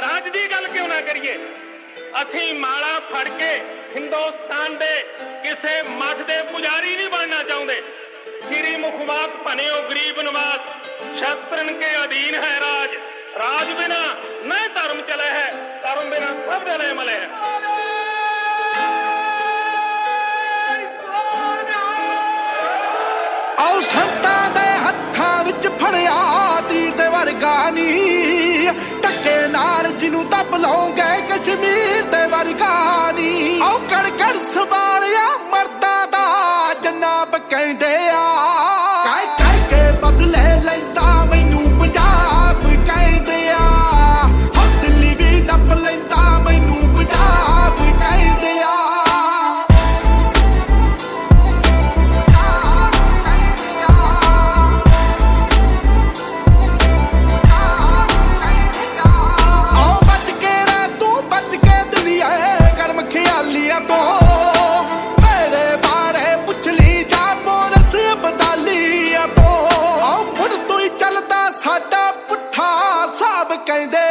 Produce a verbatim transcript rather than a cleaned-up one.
ਰਾਜ ਦੀ ਗੱਲ ਕਿਉਂ ਨਾ ਕਰੀਏ। ਅਸੀਂ ਮਾਲਾ ਫੜ ਕੇ ਹਿੰਦੁਸਤਾਨ ਦੇ ਕਿਸੇ ਮਠ ਦੇ ਪੁਜਾਰੀ ਨਹੀਂ ਬਣਨਾ ਚਾਹੁੰਦੇ। श्री मुखवाक पनियो गरीब नवाज, शस्त्रन के अधीन है राज। राज बिना न धर्म चले है, धर्म बिना सब जले मले है। आओ संतां दे हत्थां विच फड़िया तीर दे वर्गा नी, धक्के नाल जिन्नू दब लओगे कश्मीर दे वर्गा नी। आओ कड़ कड़ संभालिया मर्दां दा जनाब कहंदे आ, कह कह के बदले लैंदा मैनू पंजाब कहंदे आ। हो दिल्ली भी नप लैंदा मैनू पंजाब कहंदे आ। साडा पुट्ठा साहब कहंदे